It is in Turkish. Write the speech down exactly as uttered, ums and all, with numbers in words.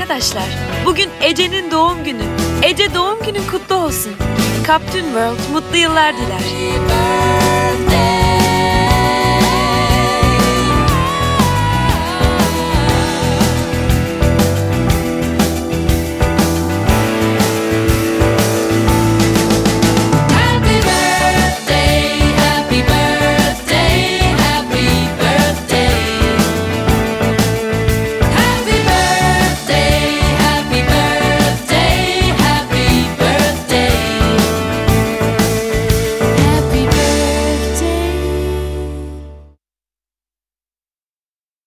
Arkadaşlar, bugün Ece'nin doğum günü. Ece doğum günün kutlu olsun. Kaptün World mutlu yıllar diler.